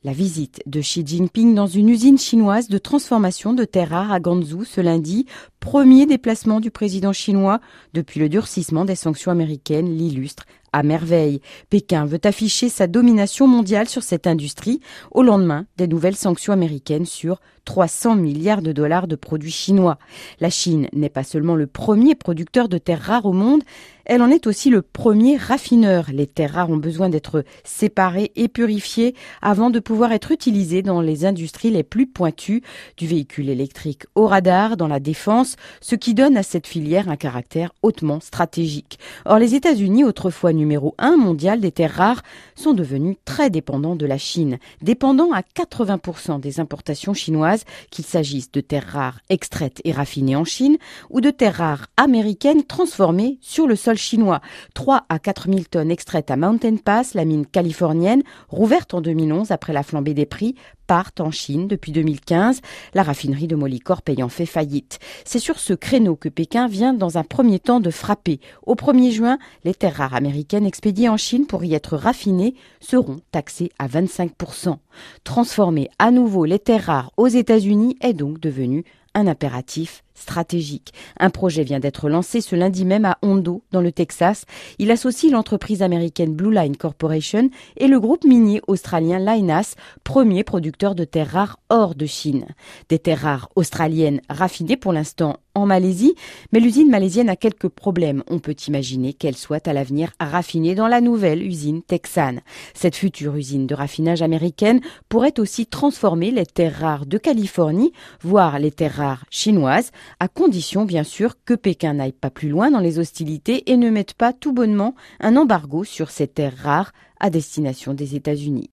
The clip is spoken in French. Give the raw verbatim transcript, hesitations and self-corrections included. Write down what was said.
La visite de Xi Jinping dans une usine chinoise de transformation de terres rares à Guangzhou ce lundi, premier déplacement du président chinois depuis le durcissement des sanctions américaines, l'illustre à merveille. Pékin veut afficher sa domination mondiale sur cette industrie au lendemain des nouvelles sanctions américaines sur trois cents milliards de dollars de produits chinois. La Chine n'est pas seulement le premier producteur de terres rares au monde, elle en est aussi le premier raffineur. Les terres rares ont besoin d'être séparées et purifiées avant de pouvoir être utilisées dans les industries les plus pointues, du véhicule électrique au radar, dans la défense, ce qui donne à cette filière un caractère hautement stratégique. Or, les États-Unis, autrefois numéro un mondial des terres rares, sont devenus très dépendants de la Chine, dépendants à quatre-vingts pour cent des importations chinoises, qu'il s'agisse de terres rares extraites et raffinées en Chine ou de terres rares américaines transformées sur le sol chinois. trois à quatre mille tonnes extraites à Mountain Pass, la mine californienne, rouverte en deux mille onze après la flambée des prix, partent en Chine depuis deux mille quinze, la raffinerie de Molycorp ayant fait faillite. C'est sur ce créneau que Pékin vient dans un premier temps de frapper. Au premier juin, les terres rares américaines expédiées en Chine pour y être raffinées seront taxées à vingt-cinq pour cent. Transformer à nouveau les terres rares aux États-Unis est donc devenu un impératif stratégique. Un projet vient d'être lancé ce lundi même à Hondo, dans le Texas. Il associe l'entreprise américaine Blue Line Corporation et le groupe minier australien Lynas, premier producteur de terres rares hors de Chine. Des terres rares australiennes raffinées pour l'instant en Malaisie, mais l'usine malaisienne a quelques problèmes. On peut imaginer qu'elle soit à l'avenir raffinée dans la nouvelle usine texane. Cette future usine de raffinage américaine pourrait aussi transformer les terres rares de Californie, voire les terres rares chinoises, à condition bien sûr que Pékin n'aille pas plus loin dans les hostilités et ne mette pas tout bonnement un embargo sur ces terres rares à destination des États-Unis.